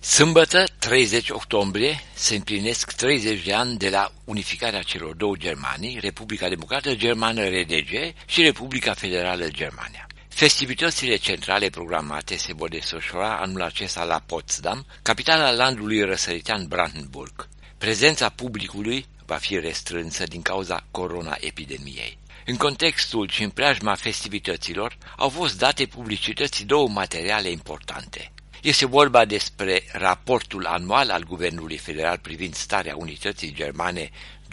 Sâmbătă, 30 octombrie, se împlinesc 30 de ani de la unificarea celor două Germanii, Republica Democrată Germană RDG și Republica Federală Germania. Festivitățile centrale programate se vor desfășura anul acesta la Potsdam, capitala landului răsăritean Brandenburg. Prezența publicului va fi restrânsă din cauza coronaepidemiei. În contextul și în preajma festivităților au fost date publicității două materiale importante. Este vorba despre raportul anual al Guvernului Federal privind starea unității germane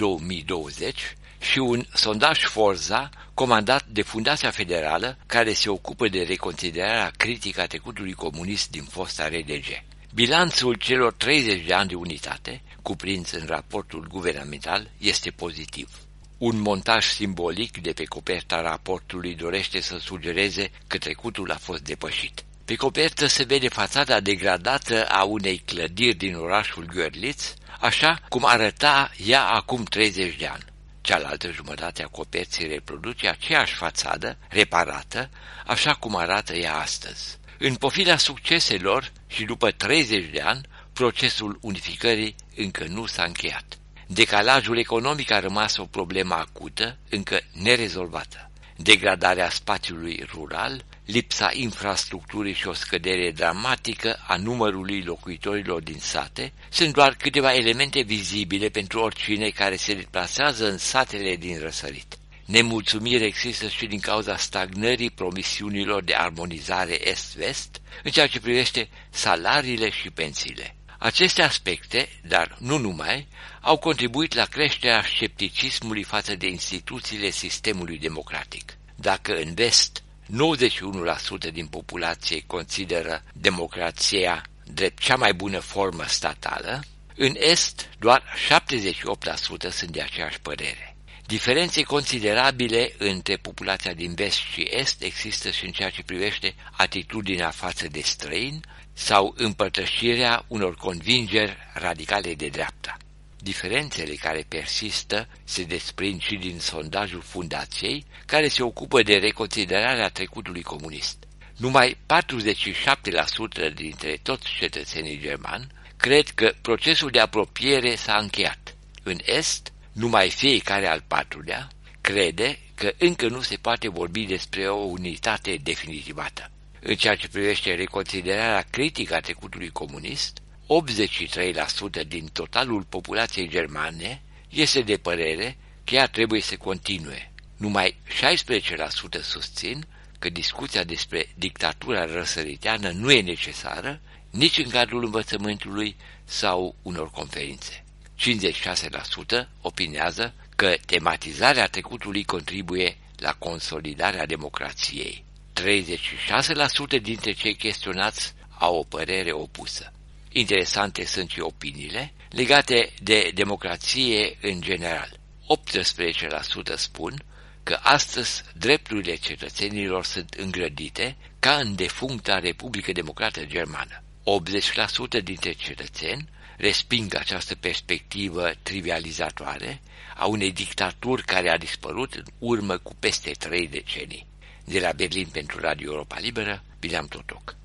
2020 și un sondaj Forza comandat de Fundația Federală care se ocupă de reconsiderarea critică a trecutului comunist din fosta RDG. Bilanțul celor 30 de ani de unitate, cuprins în raportul guvernamental, este pozitiv. Un montaj simbolic de pe coperta raportului dorește să sugereze că trecutul a fost depășit. Pe copertă se vede fațada degradată a unei clădiri din orașul Görlitz, așa cum arăta ea acum 30 de ani. Cealaltă jumătate a coperții reproduce aceeași fațadă, reparată, așa cum arată ea astăzi. În pofida succeselor și după 30 de ani, procesul unificării încă nu s-a încheiat. Decalajul economic a rămas o problemă acută, încă nerezolvată. Degradarea spațiului rural, lipsa infrastructurii și o scădere dramatică a numărului locuitorilor din sate sunt doar câteva elemente vizibile pentru oricine care se deplasează în satele din răsărit. Nemulțumire există și din cauza stagnării promisiunilor de armonizare est-vest în ceea ce privește salariile și pensiile. Aceste aspecte, dar nu numai, au contribuit la creșterea scepticismului față de instituțiile sistemului democratic. Dacă în vest 91% din populație consideră democrația drept cea mai bună formă statală, în est doar 78% sunt de aceeași părere. Diferențe considerabile între populația din vest și est există și în ceea ce privește atitudinea față de străini sau împărtășirea unor convingeri radicale de dreapta. Diferențele care persistă se desprind și din sondajul fundației, care se ocupă de reconsiderarea trecutului comunist. Numai 47% dintre toți cetățenii germani cred că procesul de apropiere s-a încheiat. În est, numai fiecare al patrulea crede că încă nu se poate vorbi despre o unitate definitivată. În ceea ce privește reconsiderarea critică a trecutului comunist, 83% din totalul populației germane este de părere că ea trebuie să continue. Numai 16% susțin că discuția despre dictatura răsăriteană nu e necesară nici în cadrul învățământului sau unor conferințe. 56% opinează că tematizarea trecutului contribuie la consolidarea democrației. 36% dintre cei chestionați au o părere opusă. Interesante sunt și opiniile legate de democrație în general. 18% spun că astăzi drepturile cetățenilor sunt îngrădite ca în defuncta Republică Democrată Germană. 80% dintre cetățeni resping această perspectivă trivializatoare a unei dictaturi care a dispărut în urmă cu peste 3 decenii. De la Berlin pentru Radio Europa Liberă, Bileam Totoc.